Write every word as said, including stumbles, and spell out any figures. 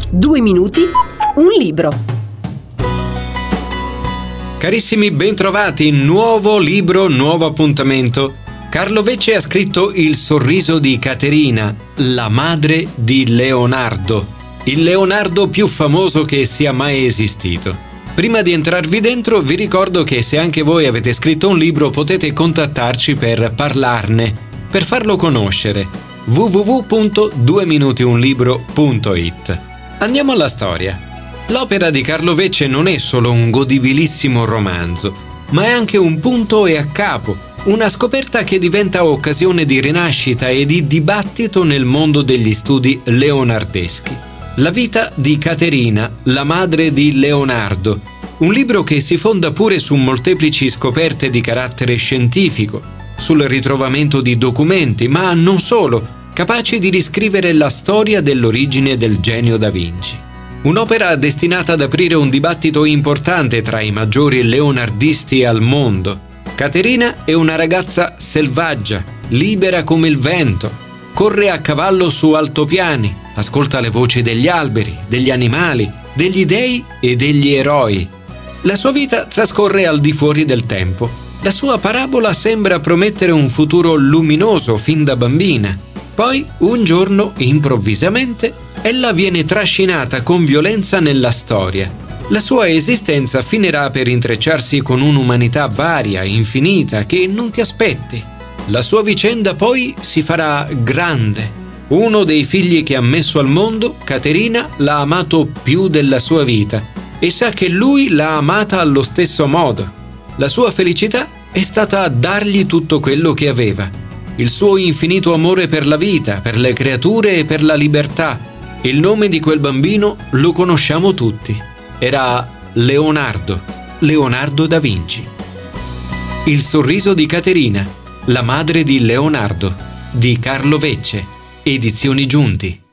Due minuti, un libro. Carissimi, bentrovati, nuovo libro, nuovo appuntamento. Carlo Vecce ha scritto Il sorriso di Caterina, la madre di Leonardo, il Leonardo più famoso che sia mai esistito. Prima di entrarvi dentro, vi ricordo che se anche voi avete scritto un libro potete contattarci per parlarne, per farlo conoscere. w w w punto due minuti un libro punto i t. Andiamo alla storia. L'opera di Carlo Vecce non è solo un godibilissimo romanzo, ma è anche un punto e a capo, una scoperta che diventa occasione di rinascita e di dibattito nel mondo degli studi leonardeschi. La vita di Caterina, la madre di Leonardo, un libro che si fonda pure su molteplici scoperte di carattere scientifico, sul ritrovamento di documenti, ma non solo, capaci di riscrivere la storia dell'origine del genio da Vinci. Un'opera destinata ad aprire un dibattito importante tra i maggiori leonardisti al mondo. Caterina è una ragazza selvaggia, libera come il vento, corre a cavallo su altopiani, ascolta le voci degli alberi, degli animali, degli dei e degli eroi. La sua vita trascorre al di fuori del tempo. La sua parabola sembra promettere un futuro luminoso fin da bambina. Poi, un giorno, improvvisamente, ella viene trascinata con violenza nella storia. La sua esistenza finirà per intrecciarsi con un'umanità varia, infinita, che non ti aspetti. La sua vicenda poi si farà grande. Uno dei figli che ha messo al mondo, Caterina, l'ha amato più della sua vita e sa che lui l'ha amata allo stesso modo. La sua felicità è stata dargli tutto quello che aveva. Il suo infinito amore per la vita, per le creature e per la libertà. Il nome di quel bambino lo conosciamo tutti. Era Leonardo, Leonardo da Vinci. Il sorriso di Caterina, la madre di Leonardo, di Carlo Vecce, Edizioni Giunti.